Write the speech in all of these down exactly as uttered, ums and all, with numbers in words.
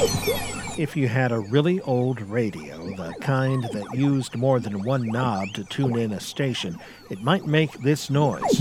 If you had a really old radio, the kind that used more than one knob to tune in a station, it might make this noise.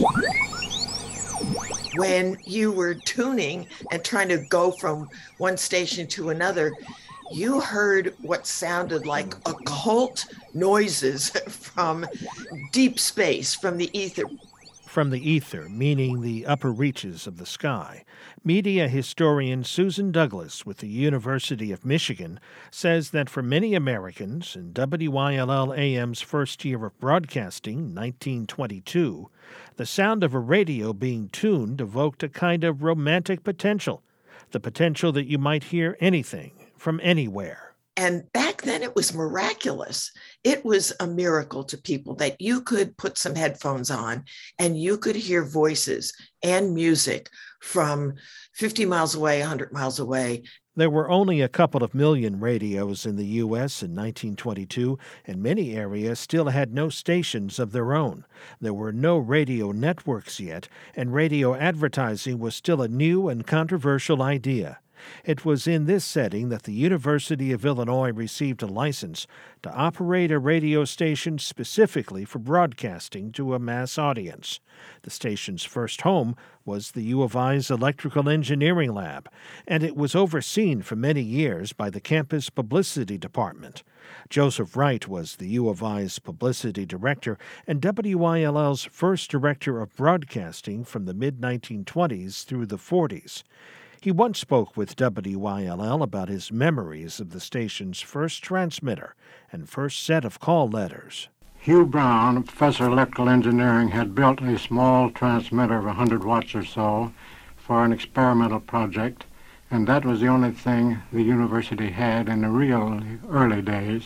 When you were tuning and trying to go from one station to another, you heard what sounded like occult noises from deep space, from the ether. From the ether, meaning the upper reaches of the sky. Media historian Susan Douglas with the University of Michigan says that for many Americans in W I L L A M's first year of broadcasting, nineteen twenty-two, the sound of a radio being tuned evoked a kind of romantic potential, the potential that you might hear anything from anywhere. And back then it was miraculous. It was a miracle to people that you could put some headphones on and you could hear voices and music from fifty miles away, one hundred miles away. There were only a couple of million radios in the U S in nineteen twenty-two, and many areas still had no stations of their own. There were no radio networks yet, and radio advertising was still a new and controversial idea. It was in this setting that the University of Illinois received a license to operate a radio station specifically for broadcasting to a mass audience. The station's first home was the U of I's Electrical Engineering Lab, and it was overseen for many years by the campus publicity department. Joseph Wright was the U of I's publicity director and W I L L's first director of broadcasting from the mid nineteen twenties through the forties. He once spoke with W I L L about his memories of the station's first transmitter and first set of call letters. Hugh Brown, a professor of electrical engineering, had built a small transmitter of one hundred watts or so for an experimental project, and that was the only thing the university had in the real early days.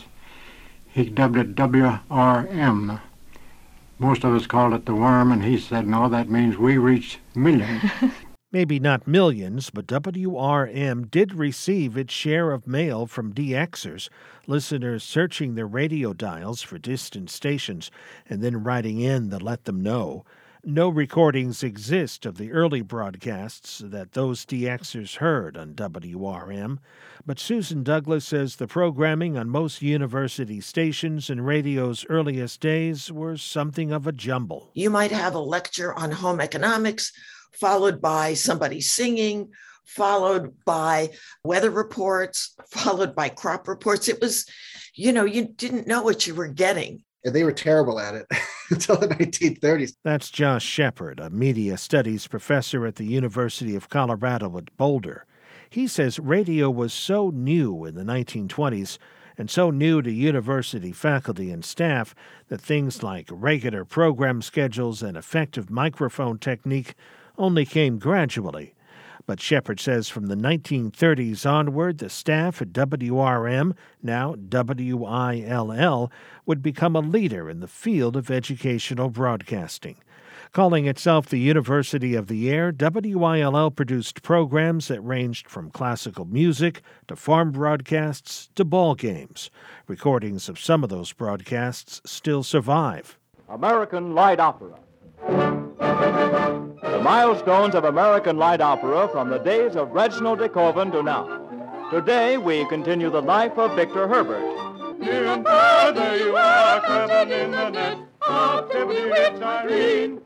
He dubbed it W R M. Most of us called it the worm, and he said, no, that means we reached millions. Maybe not millions, but W R M did receive its share of mail from D Xers, listeners searching their radio dials for distant stations and then writing in to let them know. No recordings exist of the early broadcasts that those D Xers heard on W R M, but Susan Douglas says the programming on most university stations in radio's earliest days were something of a jumble. You might have a lecture on home economics, followed by somebody singing, followed by weather reports, followed by crop reports. It was, you know, you didn't know what you were getting. And they were terrible at it until the nineteen thirties. That's Josh Shepard, a media studies professor at the University of Colorado at Boulder. He says radio was so new in the nineteen twenties and so new to university faculty and staff that things like regular program schedules and effective microphone technique only came gradually. But Shepard says from the nineteen thirties onward, the staff at W R M, now W I L L, would become a leader in the field of educational broadcasting. Calling itself the University of the Air, W I L L produced programs that ranged from classical music to farm broadcasts to ball games. Recordings of some of those broadcasts still survive. American Light Opera. The milestones of American light opera from the days of Reginald de Koven to now. Today, we continue the life of Victor Herbert. Here and there, there you are, cabin in the net of seventy-eight Irene.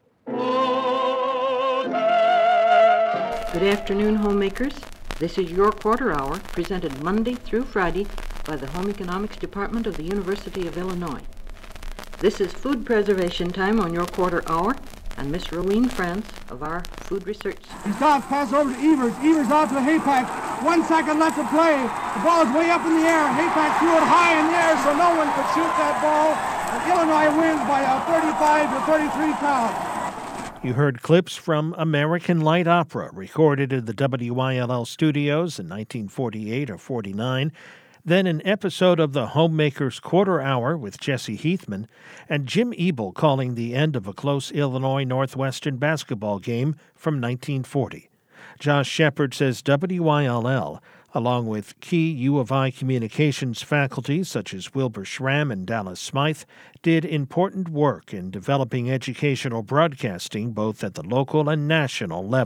Oh, there. Good afternoon, homemakers. This is your quarter hour, presented Monday through Friday by the Home Economics Department of the University of Illinois. This is food preservation time on your quarter hour, and Miss Rowene France of our food research. He's off, pass over to Evers. Evers out to the Haypack. One second left to play. The ball is way up in the air. Haypack threw it high in the air so no one could shoot that ball. And Illinois wins by a thirty-five to thirty-three count. You heard clips from American Light Opera, recorded in the W I L L studios in nineteen forty-eight or forty-nine. Then an episode of the Homemaker's Quarter Hour with Jesse Heathman, and Jim Ebel calling the end of a close Illinois Northwestern basketball game from nineteen forty. Josh Shepard says W I L L, along with key U of I communications faculty such as Wilbur Schramm and Dallas Smythe, did important work in developing educational broadcasting both at the local and national level.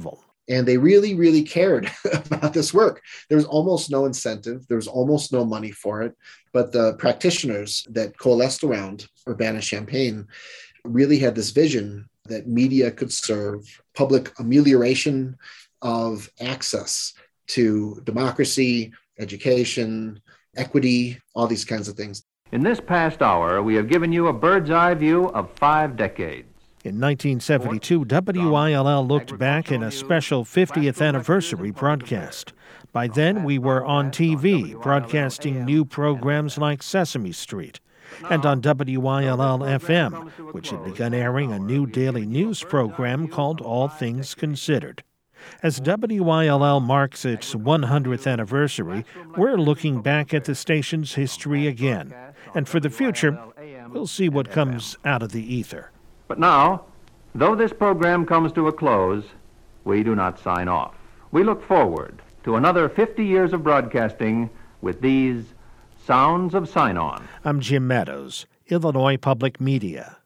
And they really, really cared about this work. There was almost no incentive. There was almost no money for it. But the practitioners that coalesced around Urbana-Champaign really had this vision that media could serve public amelioration of access to democracy, education, equity, all these kinds of things. In this past hour, we have given you a bird's eye view of five decades. In nineteen seventy-two, W I L L looked back in a special fiftieth anniversary broadcast. By then, we were on T V, broadcasting new programs like Sesame Street, and on W I L L F M, which had begun airing a new daily news program called All Things Considered. As W I L L marks its one hundredth anniversary, we're looking back at the station's history again. And for the future, we'll see what comes out of the ether. But now, though this program comes to a close, we do not sign off. We look forward to another fifty years of broadcasting with these Sounds of Sign-On. I'm Jim Meadows, Illinois Public Media.